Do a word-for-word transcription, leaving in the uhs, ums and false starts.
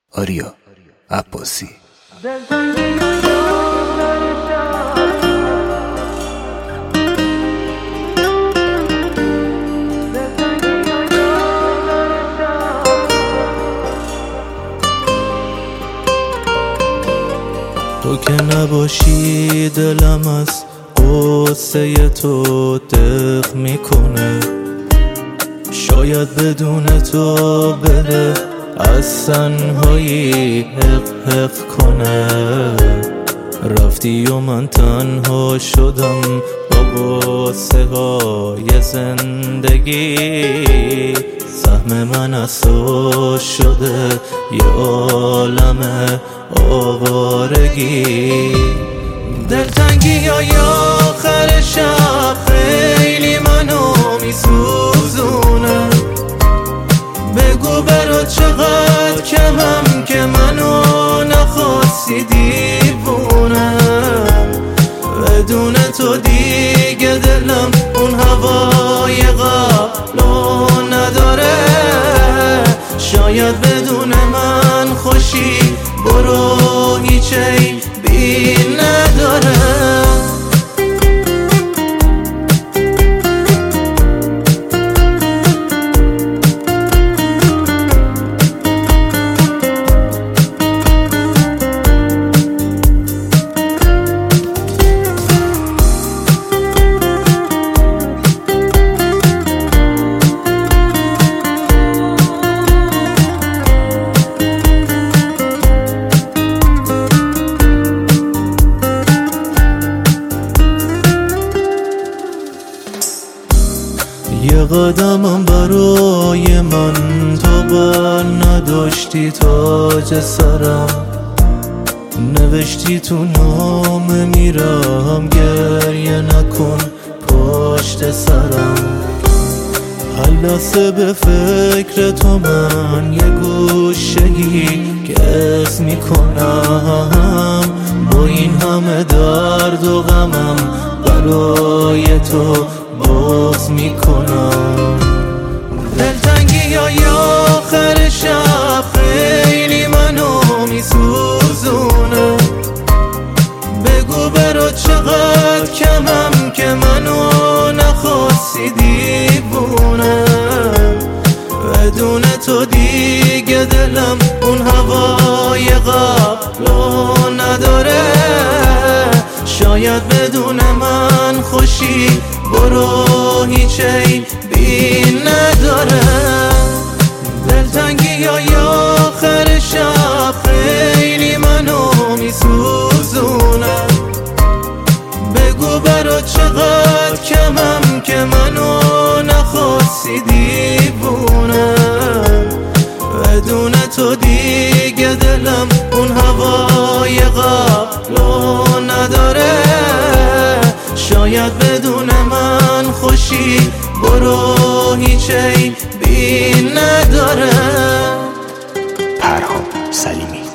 آریا عباسی. تو که نباشی دلم از قصه تو دق میکنه، شاید بدون تو بره از تنهایی حق حق کنه. رفتی و من تنها شدم با غصه های زندگی، سهم من از تو شده یه عالم آوارگی. دلتنگی های آخر شب خیلی منو میسوزونه، بگو برا چقدر کمم که منو نخواستی دیوونه. بدون تو دیگه دلم اون هوای قبلو نداره، شاید بدون من خوشی برو هیچ عیبی نداره. یه قدمم برای من تو بر نداشتی تاج سرم، نوشتی تو نامه میرم گریه نکن پشت سرم. هر لحظه به فکر تو من یه گوشه‌ای گز میکنم، با این همه درد و غمم برای تو باز میکنم. دلتنگی های آخر شب خیلی منو میسوزونه، بگو برا چقدر کمم که منو نخواستی دیوونه. بدون تو دیگه دلم اون هوای قبلو نداره، شاید بدون من خوشی برو هیچ عیبی نداره. دلتنگی های آخر شب خیلی منو میسوزونه، بگو برا چقدر کمم که منو نخواستی دیوونه. بدون تو دیگه دلم اون هوای قبلو نداره، شاید بدون من خوشی برو هیچ عیبی نداره. پرهام سلیمی.